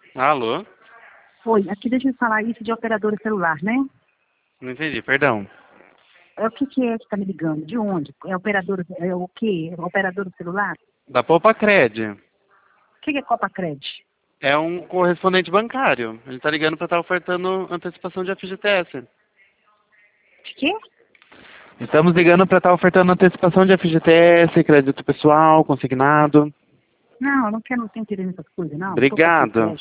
Alô? Oi, aqui deixa eu falar isso de operadora celular, né? Não entendi, perdão. É o que é que tá me ligando? De onde? É operadora, é o quê? É operadora celular? Da Poupacred. O que é Copacred? É um correspondente bancário. Ele tá ligando pra estar ofertando antecipação de FGTS. De quê? Estamos ligando pra estar ofertando antecipação de FGTS, crédito pessoal, consignado. Não, eu não quero, não tenho interesse nessas coisas, não. Não tô com Obrigado.